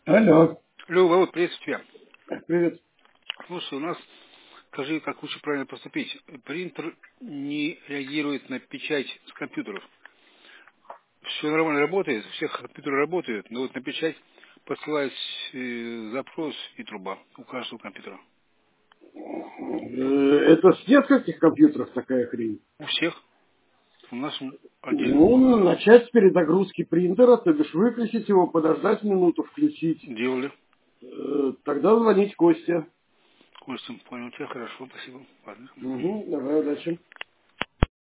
Алло. Алло, Володь, приветствую тебя. Привет. Слушай, у нас, скажи, как лучше правильно поступить. Принтер не реагирует на печать с компьютеров. Все нормально работает, у всех компьютеры работают, но вот на печать посылать запрос и труба у каждого компьютера. Это с нескольких компьютеров такая хрень? У всех. У нас один. Ну, начать с перезагрузки принтера, то бишь выключить его, подождать минуту, включить. Делали. Тогда звонить Косте. Костя, понял тебя, хорошо, спасибо. Ладно. Угу, давай, удачи.